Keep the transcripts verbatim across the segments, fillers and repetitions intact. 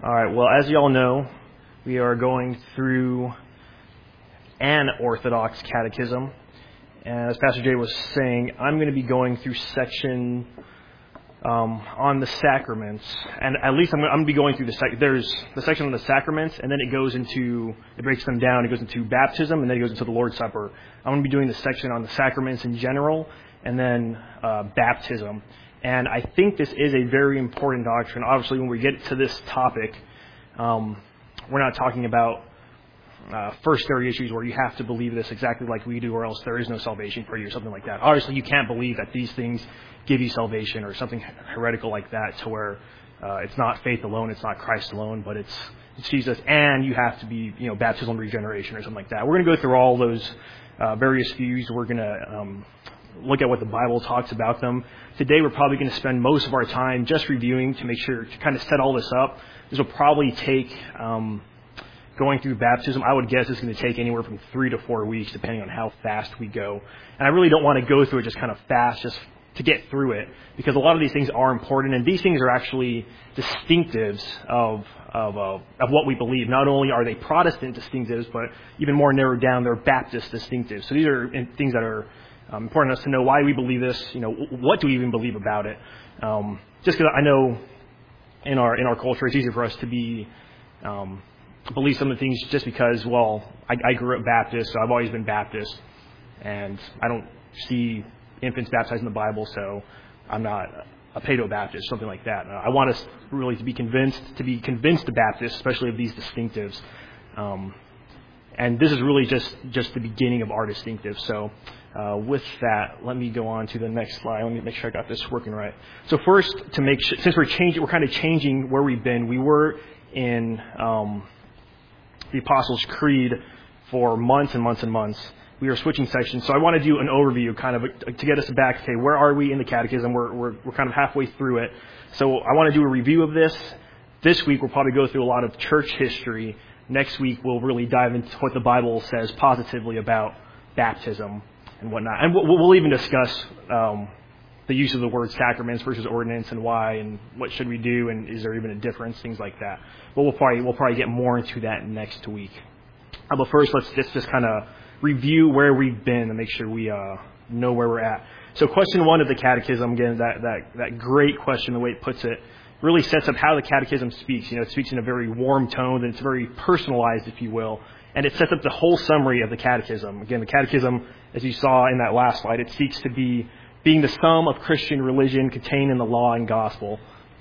All right, well, as you all know, we are going through an Orthodox catechism. And as Pastor Jay was saying, I'm going to be going through section um, on the sacraments. And at least I'm going, to, I'm going to be going through the sec- there's the section on the sacraments, and then it goes into, it breaks them down. It goes into baptism, and then it goes into the Lord's Supper. I'm going to be doing the section on the sacraments in general, and then uh, baptism. And I think this is a very important doctrine. Obviously, when we get to this topic, um, we're not talking about uh, first-degree issues where you have to believe this exactly like we do, or else there is no salvation for you, or something like that. Obviously, you can't believe that these things give you salvation, or something heretical like that, to where uh, it's not faith alone, it's not Christ alone, but it's, it's Jesus, and you have to be, you know, baptismal regeneration, or something like that. We're going to go through all those uh, various views. We're going to um, look at what the Bible talks about them. Today we're probably going to spend most of our time just reviewing to make sure to kind of set all this up. This will probably take, um, going through baptism, I would guess it's going to take anywhere from three to four weeks depending on how fast we go. And I really don't want to go through it just kind of fast just to get through it, because a lot of these things are important, and these things are actually distinctives of of, uh, of what we believe. Not only are they Protestant distinctives, but even more narrowed down, they're Baptist distinctives. So these are things that are Um, important to us to know why we believe this. You know, what do we even believe about it? Um, just because I know in our in our culture, it's easier for us to be um, believe some of the things just because. Well, I, I grew up Baptist, so I've always been Baptist, and I don't see infants baptized in the Bible, so I'm not a Paedo-Baptist, something like that. Uh, I want us really to be convinced to be convinced to Baptists, especially of these distinctives. Um, and this is really just just the beginning of our distinctives. So. Uh, with that, let me go on to the next slide. Let me make sure I got this working right. So first, to make sure, since we're changing, we're kind of changing where we've been. We were in um, the Apostles' Creed for months and months and months. We were switching sections, so I want to do an overview, kind of a, to get us back. Okay, where are we in the Catechism? We're we're we're kind of halfway through it. So I want to do a review of this. This week we'll probably go through a lot of church history. Next week we'll really dive into what the Bible says positively about baptism and whatnot. And we'll, we'll even discuss um, the use of the word sacraments versus ordinance, and why, and what should we do, and is there even a difference, things like that. But we'll probably we'll probably get more into that next week. Uh, but first, let's just, just kind of review where we've been and make sure we uh, know where we're at. So question one of the Catechism, again, that, that, that great question, the way it puts it, really sets up how the Catechism speaks. You know, it speaks in a very warm tone, and it's very personalized, if you will. And it sets up the whole summary of the Catechism. Again, the Catechism, as you saw in that last slide, it seeks to be being the sum of Christian religion contained in the law and gospel.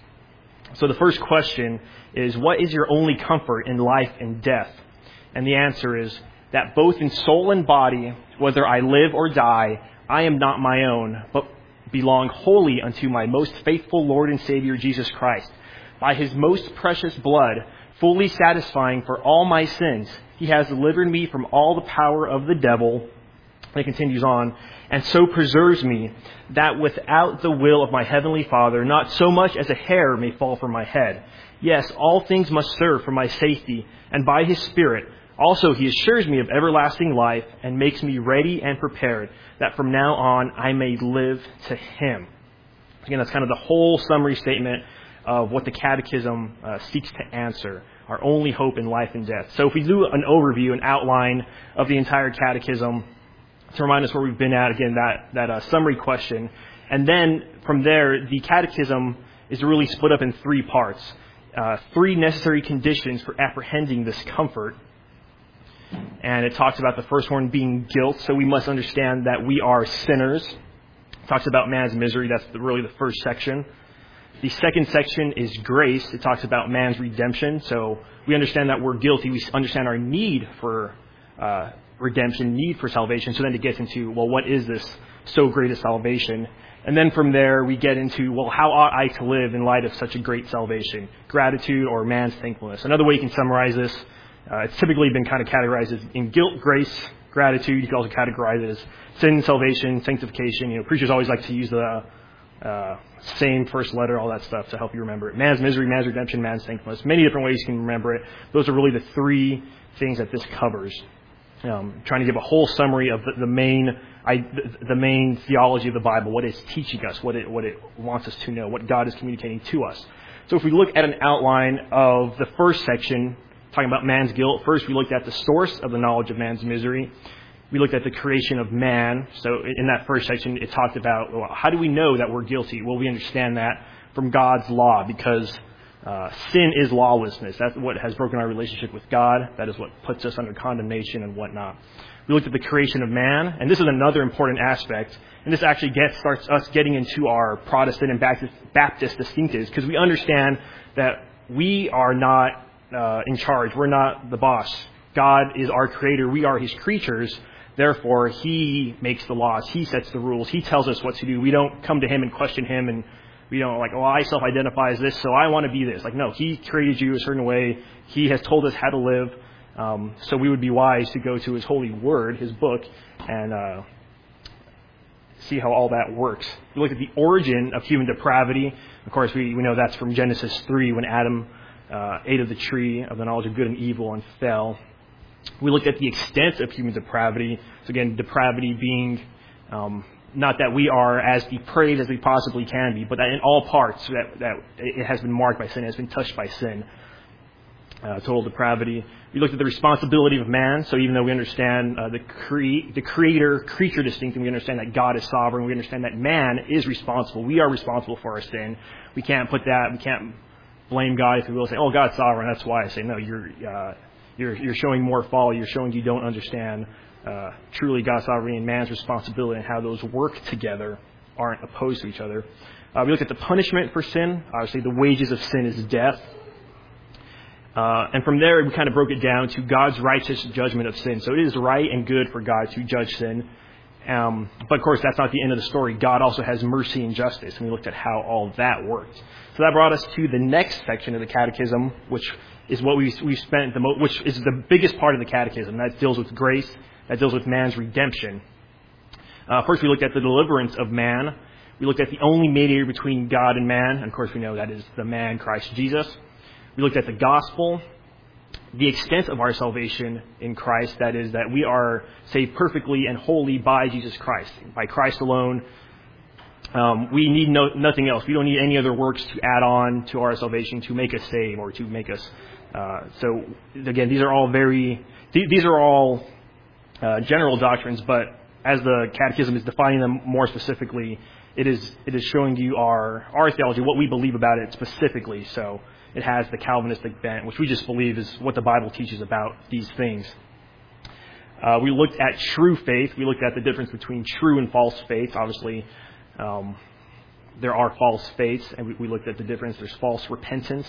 So the first question is, what is your only comfort in life and death? And the answer is that both in soul and body, whether I live or die, I am not my own, but belong wholly unto my most faithful Lord and Savior, Jesus Christ. By his most precious blood, fully satisfying for all my sins, he has delivered me from all the power of the devil. And it continues on, and so preserves me, that without the will of my heavenly Father, not so much as a hair may fall from my head. Yes, all things must serve for my safety, and by his Spirit also he assures me of everlasting life, and makes me ready and prepared, that from now on I may live to him. Again, that's kind of the whole summary statement of what the Catechism uh, seeks to answer. Our only hope in life and death. So if we do an overview, an outline of the entire Catechism to remind us where we've been at, again, that, that uh, summary question. And then from there, the Catechism is really split up in three parts. Uh, three necessary conditions for apprehending this comfort. And it talks about the first one being guilt. So we must understand that we are sinners. It talks about man's misery. That's the, really the first section. The second section is grace. It talks about man's redemption. So we understand that we're guilty. We understand our need for uh, redemption, need for salvation. So then it gets into, well, what is this so great a salvation? And then from there, we get into, well, how ought I to live in light of such a great salvation? Gratitude or man's thankfulness. Another way you can summarize this, uh, it's typically been kind of categorized as in guilt, grace, gratitude. You can also categorize it as sin, salvation, sanctification. You know, preachers always like to use the Uh, same first letter, all that stuff to help you remember it. Man's misery, man's redemption, man's thankfulness. Many different ways you can remember it. Those are really the three things that this covers. Um, trying to give a whole summary of the, the main I, the, the main theology of the Bible, what it's teaching us, what it what it wants us to know, what God is communicating to us. So if we look at an outline of the first section, talking about man's guilt, first we looked at the source of the knowledge of man's misery. We looked at the creation of man. So in that first section, it talked about, well, how do we know that we're guilty? Well, we understand that from God's law, because uh, sin is lawlessness. That's what has broken our relationship with God. That is what puts us under condemnation and whatnot. We looked at the creation of man, and this is another important aspect. And this actually gets, starts us getting into our Protestant and Baptist, Baptist distinctives, because we understand that we are not uh, in charge. We're not the boss. God is our creator. We are his creatures. Therefore, he makes the laws. He sets the rules. He tells us what to do. We don't come to him and question him, and we don't like, oh, I self-identify as this, so I want to be this. Like, no, he created you a certain way. He has told us how to live. Um, so we would be wise to go to his holy word, his book, and uh, see how all that works. We look at the origin of human depravity. Of course, we, we know that's from Genesis three, when Adam uh, ate of the tree of the knowledge of good and evil and fell. We looked at the extent of human depravity. So again, depravity being um, not that we are as depraved as we possibly can be, but that in all parts that, that it has been marked by sin, it has been touched by sin. Uh, total depravity. We looked at the responsibility of man. So even though we understand uh, the cre- the creator-creature distinction, we understand that God is sovereign. We understand that man is responsible. We are responsible for our sin. We can't put that. We can't blame God, if we will, say, "Oh, God's sovereign." That's why I say no. You're uh, you're you're showing more folly. You're showing you don't understand uh, truly God's sovereignty and man's responsibility, and how those work together, aren't opposed to each other. Uh, we looked at the punishment for sin. Obviously, the wages of sin is death. Uh, and from there, we kind of broke it down to God's righteous judgment of sin. So it is right and good for God to judge sin. Um, but of course, that's not the end of the story. God also has mercy and justice. And we looked at how all that worked. So that brought us to the next section of the Catechism, which is what we we spent the most, which is the biggest part of the Catechism. That deals with grace. That deals with man's redemption. Uh, first, we looked at the deliverance of man. We looked at the only mediator between God and man. And of course, we know that is the man, Christ Jesus. We looked at the gospel, the extent of our salvation in Christ, that is, that we are saved perfectly and wholly by Jesus Christ, by Christ alone. Um, we need no, nothing else. We don't need any other works to add on to our salvation to make us saved or to make us. Uh, so, again, these are all very, th- these are all uh, general doctrines, but as the Catechism is defining them more specifically, it is it is showing you our our theology, what we believe about it specifically. So it has the Calvinistic bent, which we just believe is what the Bible teaches about these things. Uh, we looked at true faith. We looked at the difference between true and false faith. Obviously, um, there are false faiths, and we, we looked at the difference. There's false repentance.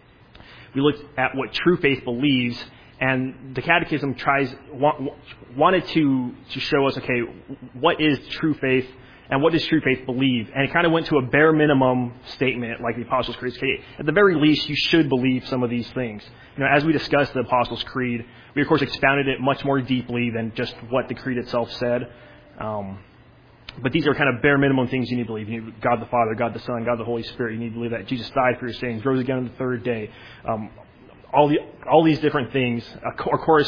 We looked at what true faith believes, and the Catechism tries want, wanted to to show us, okay, what is true faith? And what does true faith believe? And it kind of went to a bare minimum statement, like the Apostles' Creed. Okay, at the very least, you should believe some of these things. You know, as we discussed the Apostles' Creed, we of course expounded it much more deeply than just what the Creed itself said. Um, but these are kind of bare minimum things you need to believe. You need God the Father, God the Son, God the Holy Spirit. You need to believe that Jesus died for your sins, rose again on the third day. Um, all the all these different things. Of course,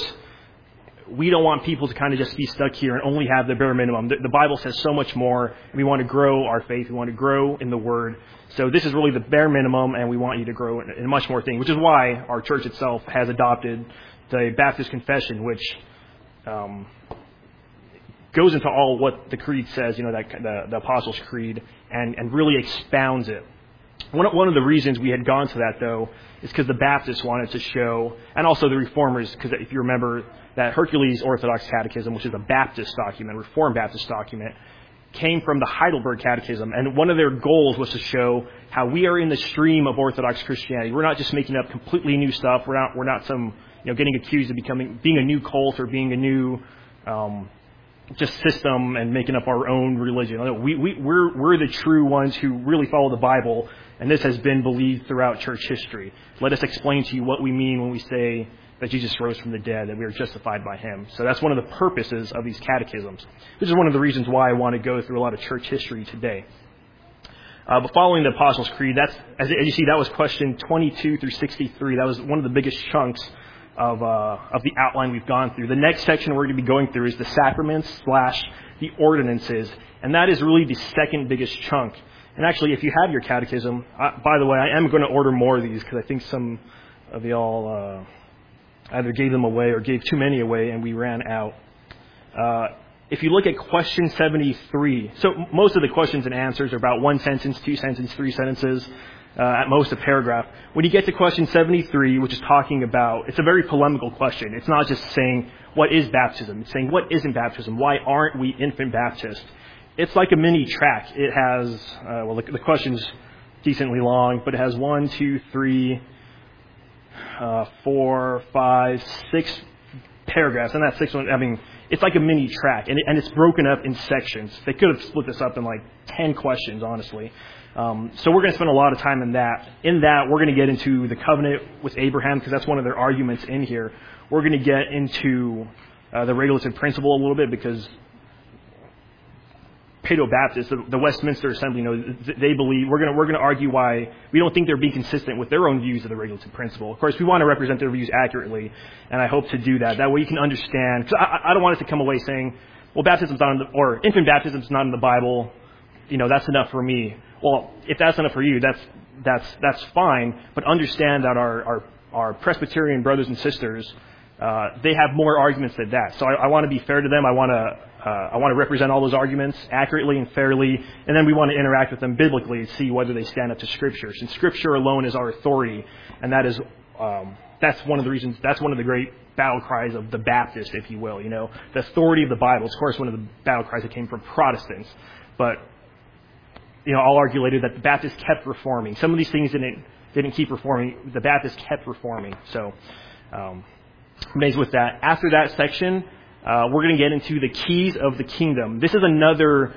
we don't want people to kind of just be stuck here and only have the bare minimum. The, the Bible says so much more. We want to grow our faith. We want to grow in the Word. So this is really the bare minimum, and we want you to grow in, in much more things, which is why our church itself has adopted the Baptist Confession, which um, goes into all what the Creed says, you know, that the, the Apostles' Creed, and, and really expounds it. One, one of the reasons we had gone to that, though, is because the Baptists wanted to show, and also the Reformers, because if you remember, that Hercules Orthodox Catechism, which is a Baptist document, Reformed Baptist document, came from the Heidelberg Catechism. And one of their goals was to show how we are in the stream of Orthodox Christianity. We're not just making up completely new stuff. We're not, we're not some, you know, getting accused of becoming, being a new cult or being a new, um, just system and making up our own religion. We, we, we're, we're the true ones who really follow the Bible, and this has been believed throughout church history. Let us explain to you what we mean when we say that Jesus rose from the dead, that we are justified by him. So that's one of the purposes of these catechisms. This is one of the reasons why I want to go through a lot of church history today. Uh, but following the Apostles' Creed, that's, as you see, that was question twenty-two through sixty-three. That was one of the biggest chunks of uh, of the outline we've gone through. The next section we're going to be going through is the sacraments slash the ordinances, and that is really the second biggest chunk. And actually, if you have your catechism, I, by the way, I am going to order more of these because I think some of y'all uh, either gave them away or gave too many away and we ran out. Uh, if you look at question seventy-three, so most of the questions and answers are about one sentence, two sentences, three sentences, uh, at most a paragraph. When you get to question seventy-three, which is talking about, it's a very polemical question. It's not just saying, what is baptism? It's saying, what isn't baptism? Why aren't we infant Baptists? It's like a mini track. It has, uh, well, the, the question's decently long, but it has one, two, three, uh, four, five, six paragraphs. And that sixth one, I mean, it's like a mini track, and, it, and it's broken up in sections. They could have split this up in like ten questions, honestly. Um, so we're going to spend a lot of time in that. In that, we're going to get into the covenant with Abraham, because that's one of their arguments in here. We're going to get into uh, the regulative principle a little bit, because Paedo-Baptists, the, the Westminster Assembly, you know, they believe we're going to we're going to argue why we don't think they're being consistent with their own views of the regulative principle. Of course, we want to represent their views accurately, and I hope to do that. That way, you can understand. Because I, I don't want us to come away saying, "Well, baptism's not in the, or infant baptism's not in the Bible. You know, that's enough for me." Well, if that's enough for you, that's that's that's fine. But understand that our our, our Presbyterian brothers and sisters, uh, they have more arguments than that. So I, I want to be fair to them. I want to. Uh, I want to represent all those arguments accurately and fairly, and then we want to interact with them biblically and see whether they stand up to Scripture. Since Scripture alone is our authority, and that is um, that's one of the reasons. That's one of the great battle cries of the Baptist, if you will. You know, the authority of the Bible. Of course, one of the battle cries that came from Protestants, but you know, I'll argue later that the Baptists kept reforming. Some of these things didn't didn't keep reforming. The Baptists kept reforming. So, um, amazed with that. After that section. Uh, we're going to get into the keys of the kingdom. This is another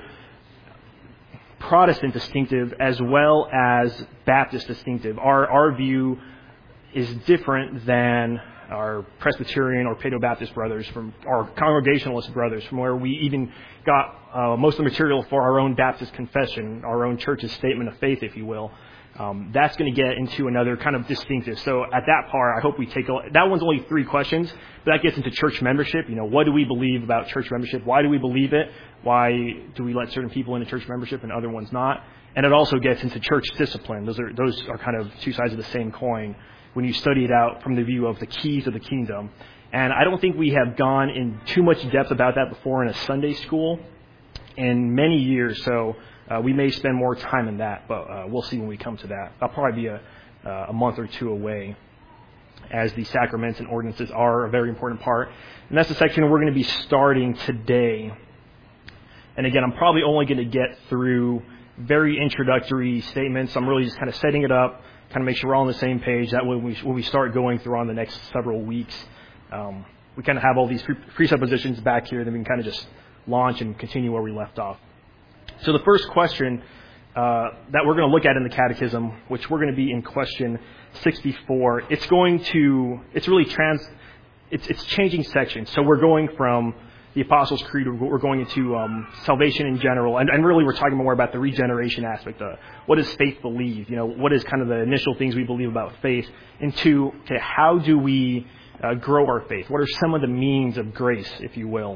Protestant distinctive as well as Baptist distinctive. Our our view is different than our Presbyterian or Paedo-Baptist brothers, from our Congregationalist brothers, from where we even got uh, most of the material for our own Baptist confession, our own church's statement of faith, if you will. Um, that's going to get into another kind of distinctive. So at that part, I hope we take a, that one's only three questions, but that gets into church membership. You know, what do we believe about church membership? Why do we believe it? Why do we let certain people into church membership and other ones not? And it also gets into church discipline. Those are those are kind of two sides of the same coin when you study it out from the view of the keys of the kingdom. And I don't think we have gone in too much depth about that before in a Sunday school in many years. So Uh, we may spend more time in that, but uh, we'll see when we come to that. That'll probably be a, uh, a month or two away, as the sacraments and ordinances are a very important part. And that's the section we're going to be starting today. And again, I'm probably only going to get through very introductory statements. I'm really just kind of setting it up, kind of make sure we're all on the same page. That way, when we, when we start going through on the next several weeks, um, we kind of have all these pre- presuppositions back here, then we can kind of just launch and continue where we left off. So the first question uh, that we're going to look at in the Catechism, which we're going to be in question sixty-four, it's going to, it's really trans, it's, it's changing sections. So we're going from the Apostles' Creed, we're going into um, salvation in general, and, and really we're talking more about the regeneration aspect. Of what does faith believe? You know, what is kind of the initial things we believe about faith? Into, okay, how do we uh, grow our faith? What are some of the means of grace, if you will?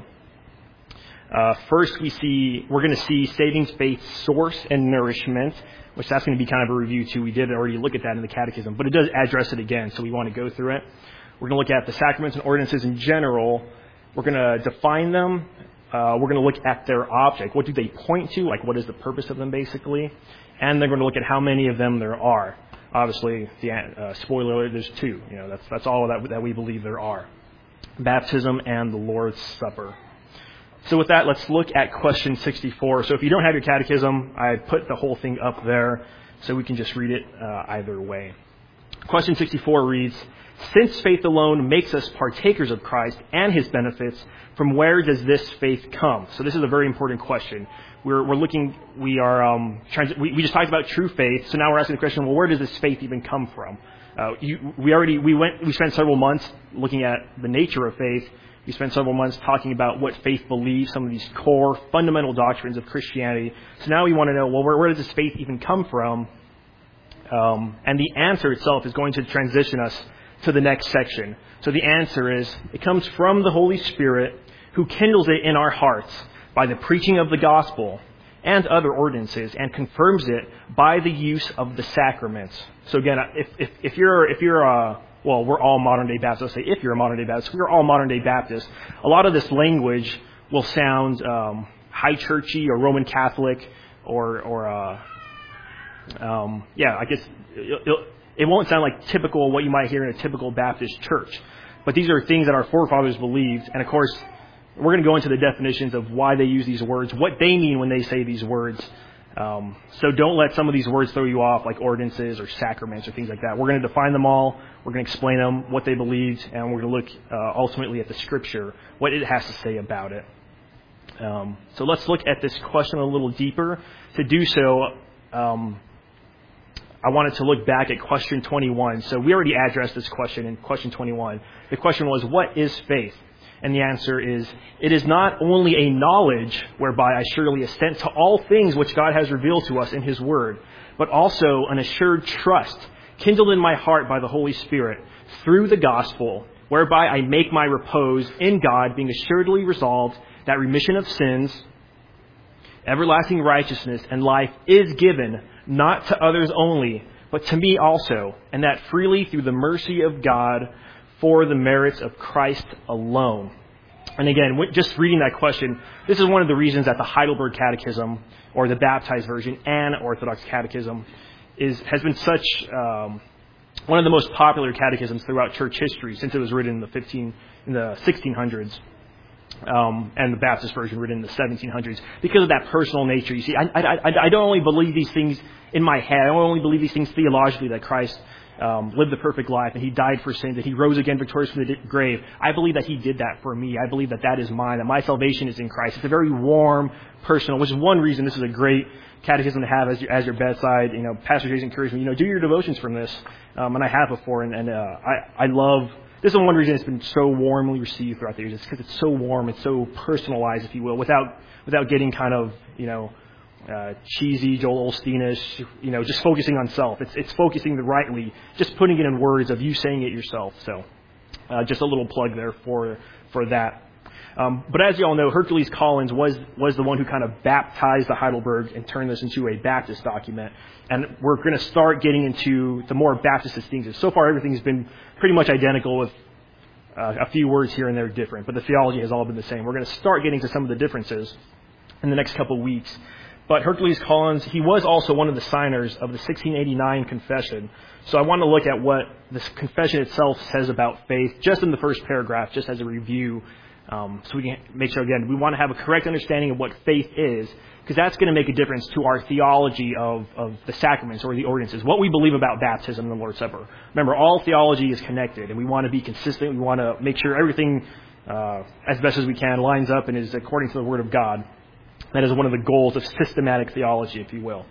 Uh, first, we see we're going to see saving faith's source and nourishment, which that's going to be kind of a review too. We did already look at that in the Catechism, but it does address it again, so we want to go through it. We're going to look at the sacraments and ordinances in general. We're going to define them. Uh, we're going to look at their object. What do they point to? Like, what is the purpose of them, basically? And then we're going to look at how many of them there are. Obviously, the uh, spoiler alert, there's two. You know, that's that's all that that we believe there are: baptism and the Lord's Supper. So with that, let's look at question sixty-four. So if you don't have your catechism, I put the whole thing up there so we can just read it uh, either way. Question sixty-four reads, since faith alone makes us partakers of Christ and his benefits, from where does this faith come? So this is a very important question. We're, we're looking, we are, um, trying to, we, we just talked about true faith, so now we're asking the question, well, where does this faith even come from? Uh, you, we already, we went, we spent several months looking at the nature of faith. We spent several months talking about what faith believes, some of these core fundamental doctrines of Christianity. So now we want to know, well, where, where does this faith even come from? Um, and the answer itself is going to transition us to the next section. So the answer is, it comes from the Holy Spirit, who kindles it in our hearts by the preaching of the gospel and other ordinances, and confirms it by the use of the sacraments. So again, if if, if you're if you're uh, well, we're all modern day Baptists. I'll say if you're a modern day Baptist, we're all modern day Baptists. A lot of this language will sound um, high churchy or Roman Catholic or or uh, um, yeah, I guess it, it, it won't sound like typical what you might hear in a typical Baptist church. But these are things that our forefathers believed, and of course, we're going to go into the definitions of why they use these words, what they mean when they say these words. Um, so don't let some of these words throw you off, like ordinances or sacraments or things like that. We're going to define them all. We're going to explain them, what they believed, and we're going to look uh, ultimately at the Scripture, what it has to say about it. Um, so let's look at this question a little deeper. To do so, um, I wanted to look back at question twenty-one. So we already addressed this question in question twenty-one. The question was, what is faith? And the answer is, it is not only a knowledge whereby I surely assent to all things which God has revealed to us in His Word, but also an assured trust kindled in my heart by the Holy Spirit through the gospel, whereby I make my repose in God, being assuredly resolved that remission of sins, everlasting righteousness, and life is given, not to others only, but to me also, and that freely through the mercy of God, for the merits of Christ alone. And again, just reading that question, this is one of the reasons that the Heidelberg Catechism, or the Baptized Version, and Orthodox Catechism, is has been such um, one of the most popular catechisms throughout church history since it was written in the fifteen in the sixteen hundreds. Um, and the Baptist version written in the seventeen hundreds, because of that personal nature. You see, I, I, I, I don't only believe these things in my head. I don't only believe these things theologically, that Christ um, lived the perfect life and He died for sin, that He rose again victorious from the grave. I believe that He did that for me. I believe that that is mine, that my salvation is in Christ. It's a very warm, personal, which is one reason this is a great catechism to have as your, as your bedside. You know, Pastor Jay's encouraged me, you know, do your devotions from this. Um, and I have before, and, and uh, I, I love... This is one reason it's been so warmly received throughout the years. It's because it's so warm, it's so personalized, if you will, without without getting kind of, you know, uh, cheesy, Joel Osteen-ish, you know, just focusing on self. It's it's focusing the rightly, just putting it in words of you saying it yourself. So, uh, just a little plug there for for that. Um, but as you all know, Hercules Collins was was the one who kind of baptized the Heidelberg and turned this into a Baptist document. And we're going to start getting into the more Baptist things. So far, everything has been pretty much identical, with uh, a few words here and there different, but the theology has all been the same. We're going to start getting to some of the differences in the next couple of weeks. But Hercules Collins, he was also one of the signers of the sixteen eighty-nine Confession. So I want to look at what this confession itself says about faith, just in the first paragraph, just as a review. Um, so we can make sure, again, we want to have a correct understanding of what faith is, because that's going to make a difference to our theology of, of the sacraments or the ordinances, what we believe about baptism and the Lord's Supper. Remember, all theology is connected, and we want to be consistent. We want to make sure everything, uh, as best as we can, lines up and is according to the Word of God. That is one of the goals of systematic theology, if you will.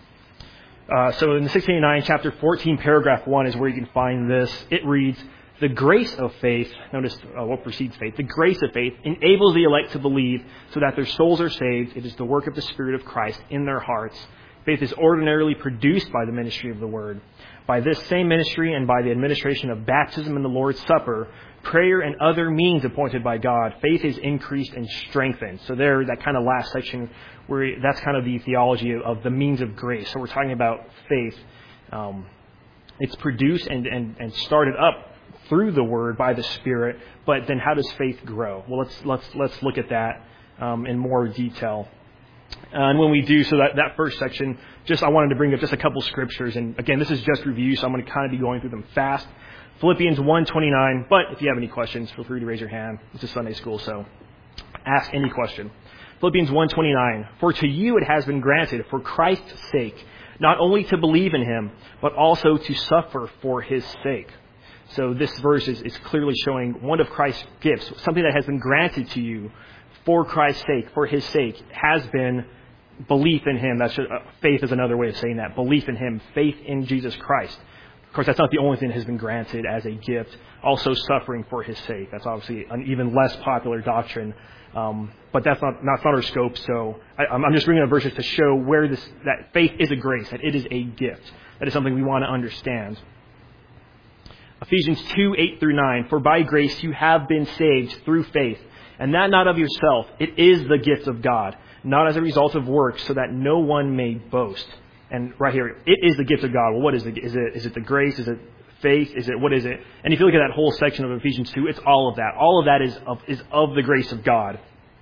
Uh, so in the sixteen eighty-nine, chapter fourteen, paragraph one is where you can find this. It reads, "The grace of faith," notice uh, what precedes faith, "the grace of faith enables the elect to believe so that their souls are saved. It is the work of the Spirit of Christ in their hearts. Faith is ordinarily produced by the ministry of the Word. By this same ministry and by the administration of baptism and the Lord's Supper, prayer and other means appointed by God, faith is increased and strengthened." So there, that kind of last section, where that's kind of the theology of, of the means of grace. So we're talking about faith. Um, it's produced and, and, and started up through the Word by the Spirit, but then how does faith grow? Well, let's let's let's look at that um, in more detail. Uh, and when we do, so that, that first section, just I wanted to bring up just a couple scriptures, and again, this is just review, so I'm going to kind of be going through them fast. Philippians one twenty-nine, but if you have any questions, feel free to raise your hand. It's a Sunday school, so ask any question. Philippians one twenty-nine, "For to you it has been granted for Christ's sake, not only to believe in Him, but also to suffer for His sake." So this verse is, is clearly showing one of Christ's gifts, something that has been granted to you for Christ's sake, for His sake, has been belief in Him. That's just, uh, faith is another way of saying that. Belief in Him, faith in Jesus Christ. Of course, that's not the only thing that has been granted as a gift. Also suffering for His sake. That's obviously an even less popular doctrine. Um, but that's not, that's not our scope. So I, I'm just bringing up verses to show where this, that faith is a grace, that it is a gift. That is something we want to understand. Ephesians two, eight through nine, "For by grace you have been saved through faith, and that not of yourself. It is the gift of God, not as a result of works, so that no one may boast. And right here, it is the gift of God. Well, what is it? Is it, is it the grace? Is it faith? Is it, what is it? And if you look at that whole section of Ephesians two, it's all of that. All of that is of, is of the grace of God.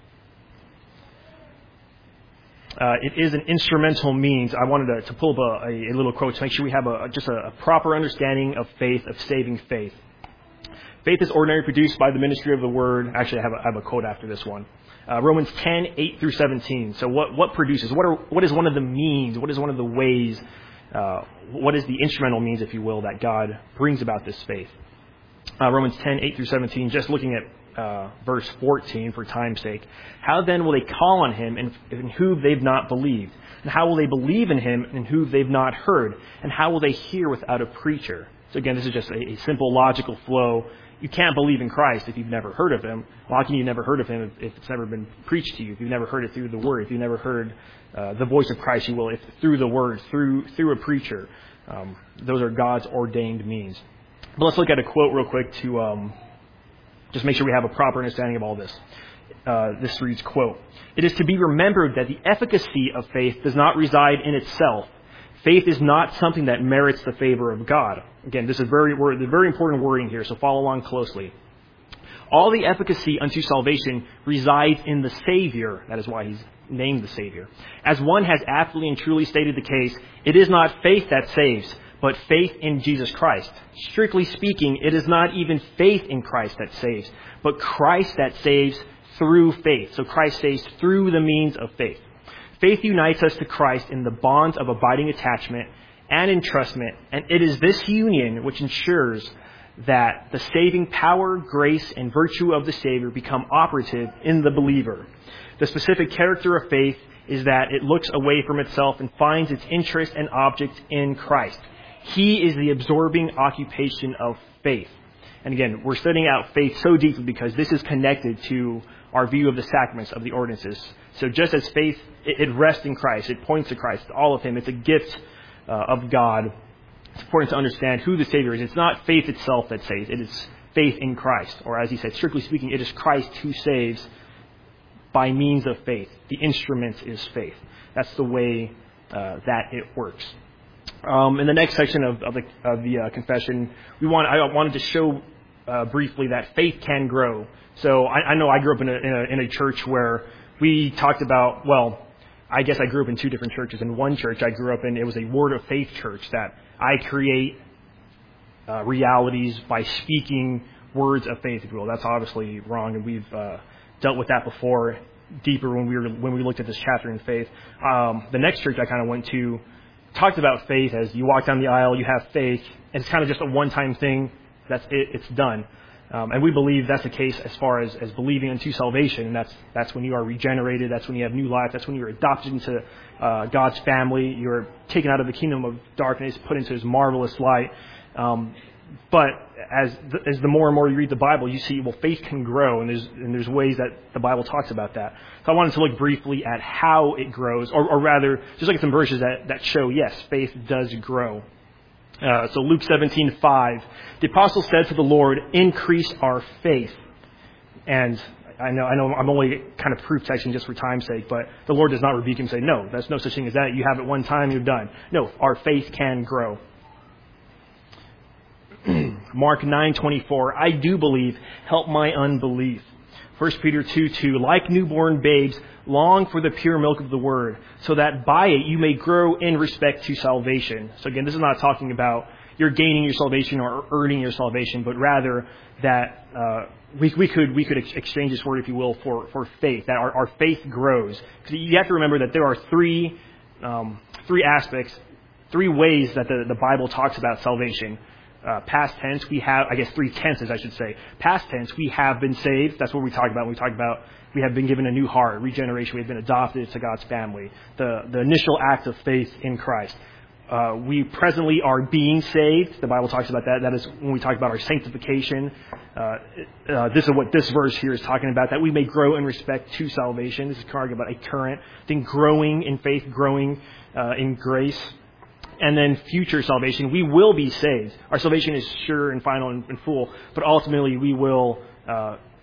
Uh, it is an instrumental means. I wanted to, to pull up a, a, a little quote to make sure we have a, just a, a proper understanding of faith, of saving faith. Faith is ordinarily produced by the ministry of the word. Actually, I have a, I have a quote after this one. Uh, Romans ten, eight through seventeen. So what, what produces? What are, what is one of the means? What is one of the ways? Uh, what is the instrumental means, if you will, that God brings about this faith? Uh, Romans ten, eight through seventeen, just looking at uh, verse fourteen for time's sake. How then will they call on him in, in whom they've not believed? And how will they believe in him in whom they've not heard? And how will they hear without a preacher? So again, this is just a, a simple logical flow. You can't believe in Christ if you've never heard of him. Well, how can you never heard of him if, if it's never been preached to you? If you've never heard it through the word, if you've never heard uh, the voice of Christ, you will, if through the word, through through a preacher. Um, those are God's ordained means. But let's look at a quote real quick to um, just make sure we have a proper understanding of all this. Uh, this reads, quote, "It is to be remembered that the efficacy of faith does not reside in itself. Faith is not something that merits the favor of God." Again, this is very, very important wording here, so follow along closely. "All the efficacy unto salvation resides in the Savior." That is why he's named the Savior. "As one has aptly and truly stated the case, it is not faith that saves, but faith in Jesus Christ. Strictly speaking, it is not even faith in Christ that saves, but Christ that saves through faith." So Christ saves through the means of faith. "Faith unites us to Christ in the bonds of abiding attachment and entrustment, and it is this union which ensures that the saving power, grace, and virtue of the Savior become operative in the believer. The specific character of faith is that it looks away from itself and finds its interest and object in Christ. He is the absorbing occupation of faith." And again, we're studying out faith so deeply because this is connected to our view of the sacraments, of the ordinances. So just as faith, it, it rests in Christ, it points to Christ, all of him. It's a gift uh, of God. It's important to understand who the Savior is. It's not faith itself that saves. It is faith in Christ. Or as he said, strictly speaking, it is Christ who saves by means of faith. The instrument is faith. That's the way uh, that it works. Um, in the next section of, of the, of the uh, confession, we want I wanted to show uh, briefly that faith can grow. So I, I know I grew up in a, in a in a church where we talked about, well, I guess I grew up in two different churches. In one church I grew up in, it was a word of faith church that I create uh, realities by speaking words of faith, if you will. That's obviously wrong, and we've uh, dealt with that before, deeper when we were when we looked at this chapter in faith. Um, the next church I kind of went to talked about faith as you walk down the aisle, you have faith, and it's kind of just a one-time thing. That's it. It's done. Um, and we believe that's the case as far as, as believing unto salvation. And that's that's when you are regenerated. That's when you have new life. That's when you're adopted into uh, God's family. You're taken out of the kingdom of darkness, put into His marvelous light. Um, but as the, as the more and more you read the Bible, you see, well, faith can grow, and there's and there's ways that the Bible talks about that. So I wanted to look briefly at how it grows, or, or rather, just look at some verses that, that show, yes, faith does grow. Uh, so Luke seventeen five, the apostle said to the Lord, "Increase our faith." And I know, I know I'm only kind of proof texting just for time's sake, but the Lord does not rebuke him and say, no, there's no such thing as that. You have it one time, you're done. No, our faith can grow. Mark nine twenty-four, I do believe, help my unbelief. First Peter two two, like newborn babes, long for the pure milk of the word, so that by it you may grow in respect to salvation. So again, this is not talking about you're gaining your salvation or earning your salvation, but rather that uh, we, we could we could exchange this word, if you will, for, for faith, that our, our faith grows. Because you have to remember that there are three um, three aspects, three ways that the, the Bible talks about salvation. Uh, past tense, we have, I guess three tenses, I should say. Past tense, we have been saved. That's what we talk about. We talk about we have been given a new heart, regeneration. We've been adopted to God's family. The, the initial act of faith in Christ. Uh, we presently are being saved. The Bible talks about that. That is when we talk about our sanctification. Uh, uh, this is what this verse here is talking about, that we may grow in respect to salvation. This is talking about a current thing, growing in faith, growing uh, in grace. And then future salvation, we will be saved. Our salvation is sure and final and, and full, but ultimately we will uh,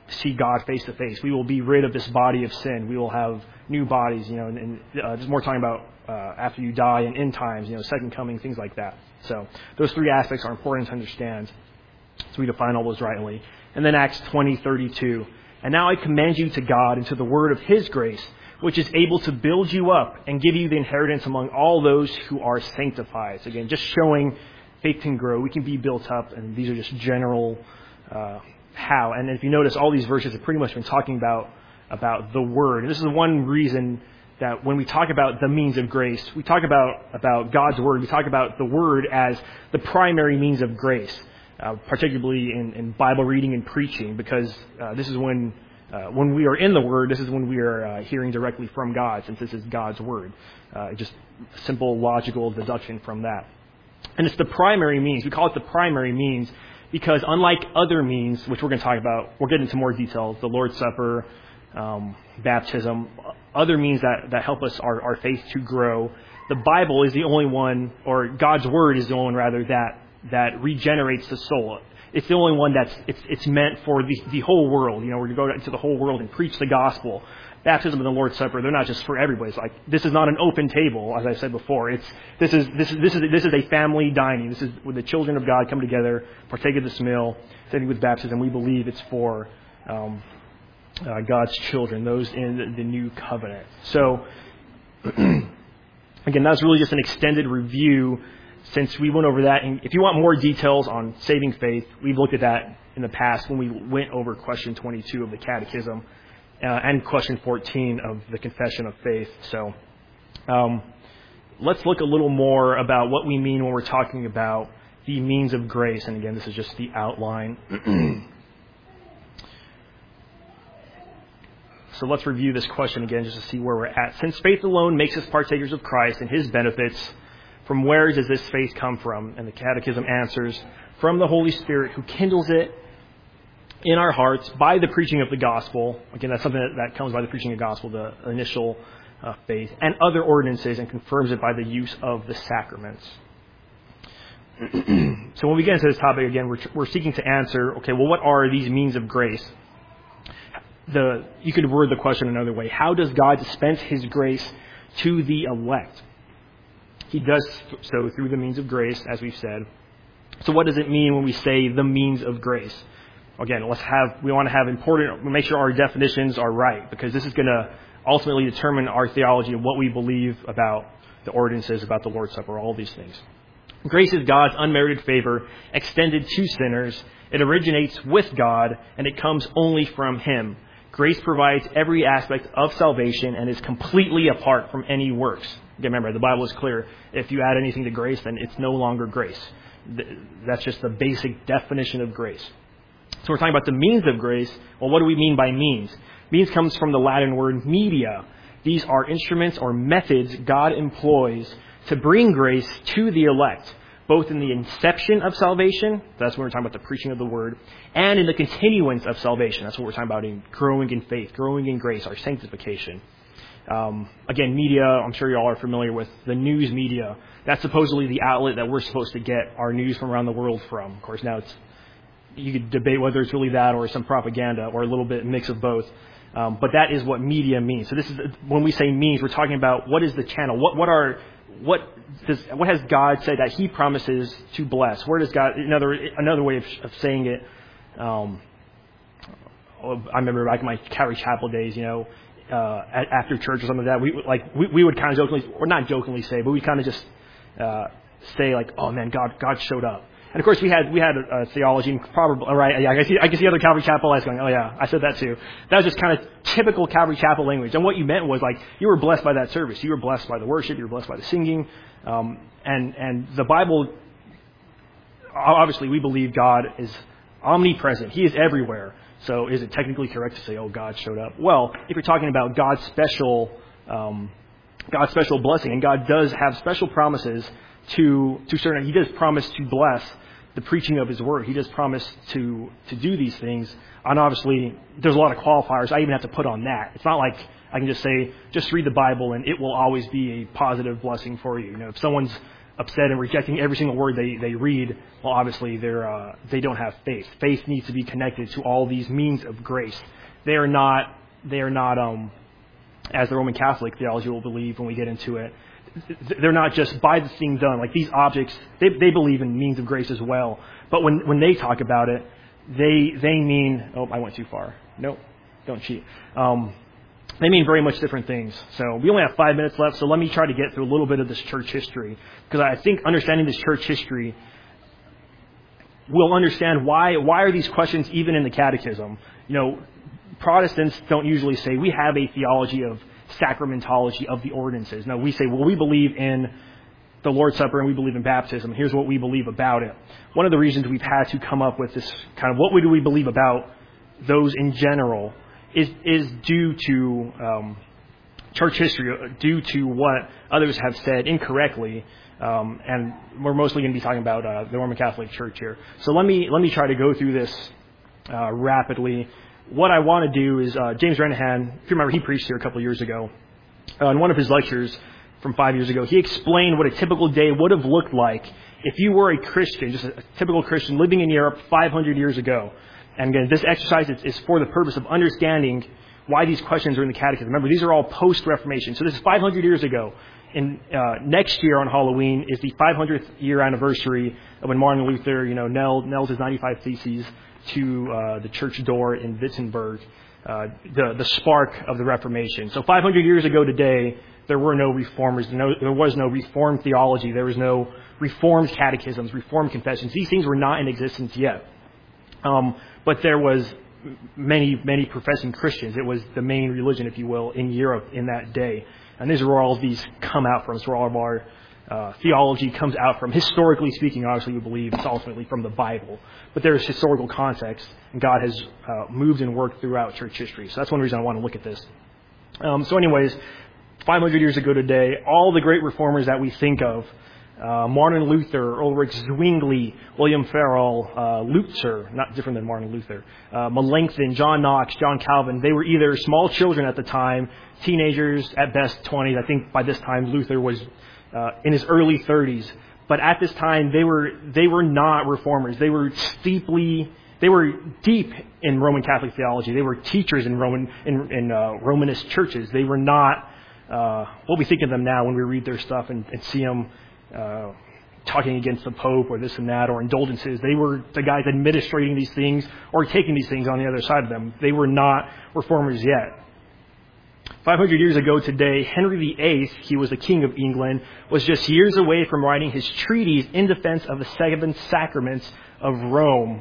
see God face to face. We will be rid of this body of sin. We will have new bodies, you know, and, and uh, just more talking about uh, after you die and end times, you know, second coming, things like that. So those three aspects are important to understand so we define all those rightly. And then Acts twenty thirty-two. And now I commend you to God and to the word of his grace, which is able to build you up and give you the inheritance among all those who are sanctified. So again, just showing faith can grow. We can be built up, and these are just general uh, how. And if you notice, all these verses have pretty much been talking about about the word. And this is one reason that when we talk about the means of grace, we talk about, about God's word. We talk about the word as the primary means of grace, uh, particularly in, in Bible reading and preaching, because uh, this is when uh, when we are in the word, this is when we are uh, hearing directly from God, since this is God's word. Uh, just simple logical deduction from that. And it's the primary means. We call it the primary means because unlike other means, which we're going to talk about, we'll get into more details, the Lord's Supper, um, baptism, other means that, that help us, our, our faith to grow. The Bible is the only one, or God's Word is the only one, rather, that, that regenerates the soul. It's the only one that's, it's, it's meant for the, the whole world. You know, we're going to go into the whole world and preach the gospel. Baptism and the Lord's Supper, they're not just for everybody. It's like, this is not an open table, as I said before. It's, this is, this is, this is, this is a family dining. This is when the children of God come together, partake of this meal. Same with baptism. We believe it's for, um, uh, God's children, those in the, the new covenant. So, again, that's really just an extended review since we went over that. And if you want more details on saving faith, we've looked at that in the past when we went over question twenty-two of the Catechism. Uh, and question fourteen of the Confession of Faith. So um, let's look a little more about what we mean when we're talking about the means of grace. And again, this is just the outline. So let's review this question again just to see where we're at. Since faith alone makes us partakers of Christ and his benefits, from where does this faith come from? And the Catechism answers, from the Holy Spirit who kindles it in our hearts by the preaching of the gospel. Again, that's something that, that comes by the preaching of the gospel, the initial uh, faith, and other ordinances, and confirms it by the use of the sacraments. So when we get into this topic, again, we're, we're seeking to answer, okay, well, what are these means of grace? The You could word the question another way. How does God dispense his grace to the elect? He does so through the means of grace, as we've said. So what does it mean when we say the means of grace? Again, let's have, we want to have important, make sure our definitions are right, because this is going to ultimately determine our theology and what we believe about the ordinances, about the Lord's Supper, all these things. Grace is God's unmerited favor extended to sinners. It originates with God, and it comes only from him. Grace provides every aspect of salvation and is completely apart from any works. Again, remember, the Bible is clear. If you add anything to grace, then it's no longer grace. That's just the basic definition of grace. So we're talking about the means of grace. Well, what do we mean by means? Means comes from the Latin word media. These are instruments or methods God employs to bring grace to the elect, both in the inception of salvation, that's when we're talking about the preaching of the word, and in the continuance of salvation. That's what we're talking about in growing in faith, growing in grace, our sanctification. Um, again, media, I'm sure you all are familiar with the news media. That's supposedly the outlet that we're supposed to get our news from around the world from. Of course, now it's you could debate whether it's really that or some propaganda or a little bit mix of both. Um, but that is what media means. So this is when we say means, we're talking about what is the channel. What what are what does what has God said that he promises to bless? Where does God another another way of, of saying it? Um, I remember back in my Calvary Chapel days, you know, uh, after church or something like that, we like we, we would kind of jokingly, or not jokingly say, but we kind of just uh, say like, "Oh man, God God showed up." And of course, we had we had a, a theology, and probably right. Yeah, I guess I guess the other Calvary Chapel guys going, oh yeah, I said that too. That was just kind of typical Calvary Chapel language. And what you meant was like you were blessed by that service, you were blessed by the worship, you were blessed by the singing, um, and and the Bible. Obviously, we believe God is omnipresent; He is everywhere. So, is it technically correct to say, "Oh, God showed up"? Well, if you're talking about God's special, um, God's special blessing, and God does have special promises to to certain. He does promise to bless the preaching of his word. He does promise to to do these things. And obviously, there's a lot of qualifiers I even have to put on that. It's not like I can just say, just read the Bible and it will always be a positive blessing for you. You know, if someone's upset and rejecting every single word they, they read, well, obviously they're uh, they don't have faith. Faith needs to be connected to all these means of grace. They are not they are not um, as the Roman Catholic theology will believe when we get into it. They're not just by the thing done. Like these objects, they they believe in means of grace as well. But when when they talk about it, they they mean oh I went too far. Nope, don't cheat. Um, They mean very much different things. So we only have five minutes left, so let me try to get through a little bit of this church history. Because I think understanding this church history, we'll understand why why are these questions even in the catechism. You know, Protestants don't usually say we have a theology of sacramentology of the ordinances. No, we say, well, we believe in the Lord's Supper and we believe in baptism. Here's what we believe about it. One of the reasons we've had to come up with this kind of what do we believe about those in general is is due to um, church history, due to what others have said incorrectly, um, and we're mostly going to be talking about uh, the Roman Catholic Church here. So let me let me try to go through this uh, rapidly. What I want to do is uh, James Renihan, if you remember, he preached here a couple of years ago. Uh, in one of his lectures from five years ago, he explained what a typical day would have looked like if you were a Christian, just a, a typical Christian living in Europe five hundred years ago. And again, this exercise is, is for the purpose of understanding why these questions are in the catechism. Remember, these are all post-Reformation. So this is five hundred years ago. And uh, next year on Halloween is the five hundredth year anniversary of when Martin Luther, you know, nailed, nailed his ninety-five Theses to uh, the church door in Wittenberg, uh, the, the spark of the Reformation. So five hundred years ago today, there were no reformers. No, there was no reformed theology. There was no reformed catechisms, reformed confessions. These things were not in existence yet. Um, but there was many, many professing Christians. It was the main religion, if you will, in Europe in that day. And these are where all of these come out from. It's where all of our uh, theology comes out from. Historically speaking, obviously, we believe it's ultimately from the Bible. But there's historical context, and God has uh, moved and worked throughout church history. So that's one reason I want to look at this. Um, so anyways, five hundred years ago today, all the great reformers that we think of, Uh, Martin Luther, Ulrich Zwingli, William Farel, uh, Lutzer, not different than Martin Luther, uh, Melanchthon, John Knox, John Calvin. They were either small children at the time, teenagers at best twenties. I think by this time Luther was uh, in his early thirties. But at this time they were they were not reformers. They were steeply they were deep in Roman Catholic theology. They were teachers in Roman in, in uh, Romanist churches. They were not uh, what we think of them now when we read their stuff and, and see them. Uh, talking against the Pope or this and that or indulgences. They were the guys administrating these things or taking these things on the other side of them. They were not reformers yet. five hundred years ago today, Henry the Eighth, he was the King of England, was just years away from writing his treatise in defense of the seven sacraments of Rome.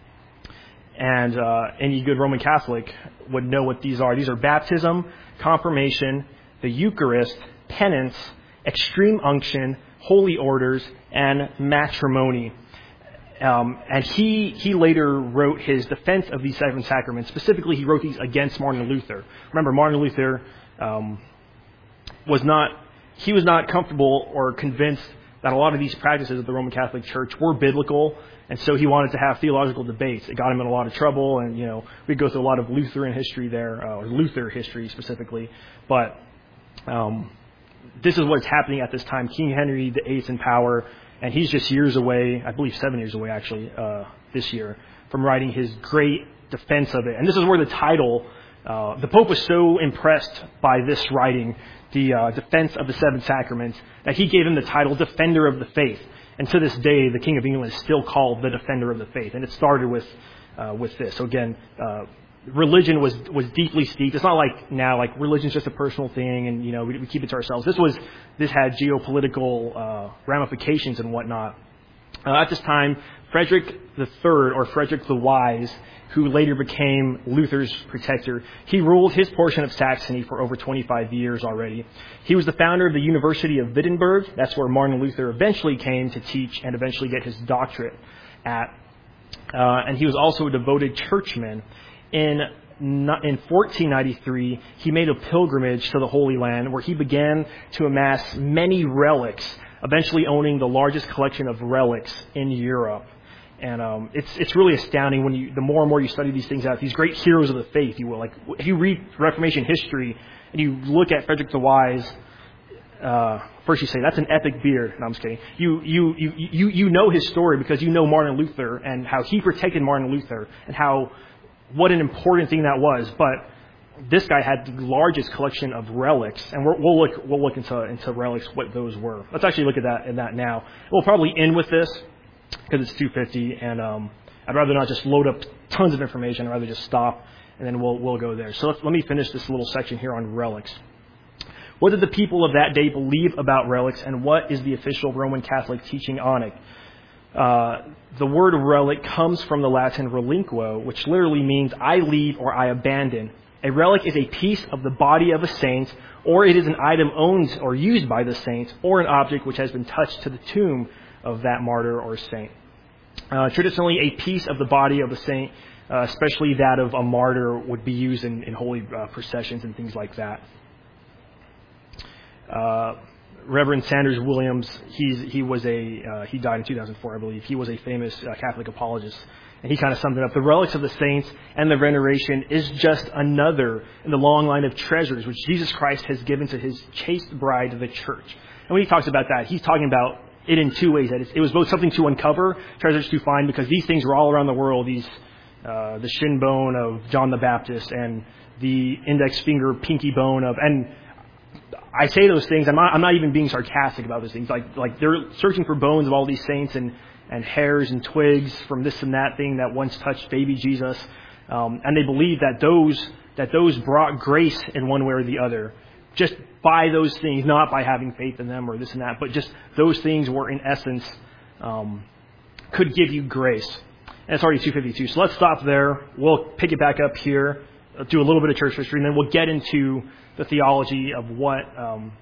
And uh, any good Roman Catholic would know what these are. These are baptism, confirmation, the Eucharist, penance, extreme unction, holy orders, and matrimony. Um, and he he later wrote his defense of these seven sacraments. Specifically, he wrote these against Martin Luther. Remember, Martin Luther um, was not he was not comfortable or convinced that a lot of these practices of the Roman Catholic Church were biblical, and so he wanted to have theological debates. It got him in a lot of trouble, and you know we go through a lot of Lutheran history there, uh, or Luther history specifically, but. Um, This is what's happening at this time. King Henry the Eighth in power, and he's just years away, I believe seven years away actually, uh, this year, from writing his great defense of it. And this is where the title, uh, the Pope was so impressed by this writing, the uh, defense of the seven sacraments, that he gave him the title Defender of the Faith. And to this day, the King of England is still called the Defender of the Faith. And it started with uh, with this. So again, uh, religion was was deeply steeped. It's not like now, like religion's just a personal thing, and you know we, we keep it to ourselves. This was this had geopolitical uh, ramifications and whatnot. Uh, at this time, Frederick the Third, or Frederick the Wise, who later became Luther's protector, he ruled his portion of Saxony for over twenty-five years already. He was the founder of the University of Wittenberg. That's where Martin Luther eventually came to teach and eventually get his doctorate at. Uh, and he was also a devoted churchman. In in fourteen ninety-three, he made a pilgrimage to the Holy Land where he began to amass many relics, eventually owning the largest collection of relics in Europe. And um, it's it's really astounding when you the more and more you study these things out. These great heroes of the faith, you will like if you read Reformation history and you look at Frederick the Wise, uh, First you say, that's an epic beard. No, I'm just kidding. You, you, you, you, you know his story because you know Martin Luther and how he protected Martin Luther and how, what an important thing that was. But this guy had the largest collection of relics, and we're, we'll look, we'll look into, into relics, what those were. Let's actually look at that, in that now. We'll probably end with this because it's two fifty, and, um, I'd rather not just load up tons of information. I'd rather just stop, and then we'll, we'll go there. So let's, let me finish this little section here on relics. What did the people of that day believe about relics, and what is the official Roman Catholic teaching on it? Uh, the word relic comes from the Latin relinquo, which literally means I leave or I abandon. A relic is a piece of the body of a saint, or it is an item owned or used by the saint, or an object which has been touched to the tomb of that martyr or saint. Uh, traditionally, a piece of the body of a saint, uh, especially that of a martyr, would be used in, in holy uh, processions and things like that. Uh, Reverend Sanders Williams, he's, he was a, uh, he died in two thousand four, I believe. He was a famous uh, Catholic apologist, and he kind of summed it up. The relics of the saints and the veneration is just another in the long line of treasures which Jesus Christ has given to his chaste bride, the church. And when he talks about that, he's talking about it in two ways. That it was both something to uncover, treasures to find, because these things were all around the world. These, uh, the shin bone of John the Baptist and the index finger pinky bone of, and I say those things, I'm not, I'm not even being sarcastic about those things. Like, like they're searching for bones of all these saints and, and hairs and twigs from this and that thing that once touched baby Jesus. Um, and they believe that those, that those brought grace in one way or the other. Just by those things, not by having faith in them or this and that, but just those things were in essence, um, could give you grace. And it's already two fifty-two. So let's stop there. We'll pick it back up here, do a little bit of church history, and then we'll get into the theology of what um,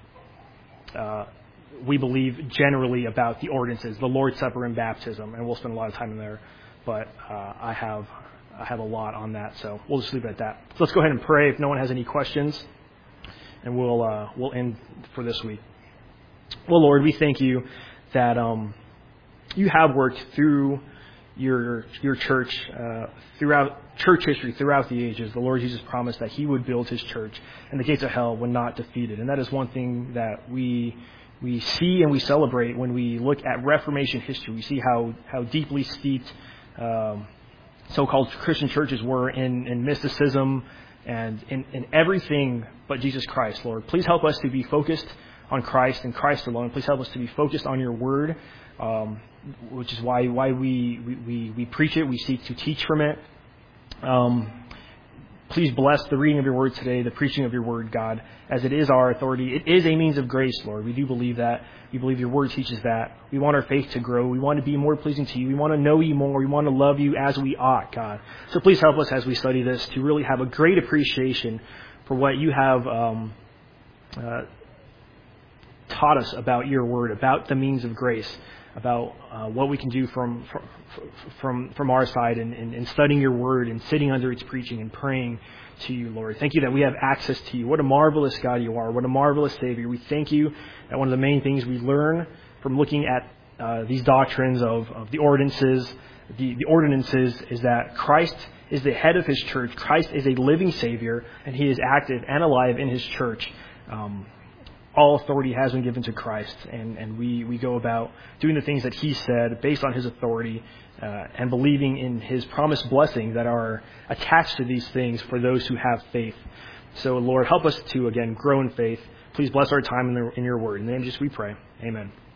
uh, we believe generally about the ordinances, the Lord's Supper and baptism, and we'll spend a lot of time in there. But uh, I have I have a lot on that, so we'll just leave it at that. So let's go ahead and pray if no one has any questions, and we'll uh, we'll end for this week. Well, Lord, we thank you that um, you have worked through your your church uh, throughout church history, throughout the ages. The Lord Jesus promised that he would build his church and the gates of hell would not defeat it. And that is one thing that we we see and we celebrate when we look at Reformation history. We see how, how deeply steeped um, so-called Christian churches were in, in mysticism and in, in everything but Jesus Christ, Lord. Please help us to be focused on Christ and Christ alone. Please help us to be focused on your word, um, which is why why we, we, we preach it. We seek to teach from it. Um, please bless the reading of your word today, the preaching of your word, God, as it is our authority. It is a means of grace, Lord. We do believe that. We believe your word teaches that. We want our faith to grow. We want to be more pleasing to you. We want to know you more. We want to love you as we ought, God. So please help us as we study this to really have a great appreciation for what you have um, uh, taught us about your word, about the means of grace, about uh, what we can do from from from our side in, in, in studying your word and sitting under its preaching and praying to you, Lord. Thank you that we have access to you. What a marvelous God you are. What a marvelous Savior. We thank you that one of the main things we learn from looking at uh, these doctrines of, of the ordinances, the, the ordinances is that Christ is the head of his church. Christ is a living Savior, and he is active and alive in his church. Um, all authority has been given to Christ, and, and we, we go about doing the things that he said based on his authority uh, and believing in his promised blessings that are attached to these things for those who have faith. So, Lord, help us to, again, grow in faith. Please bless our time in, the, in your word. In the name of Jesus we pray. Amen.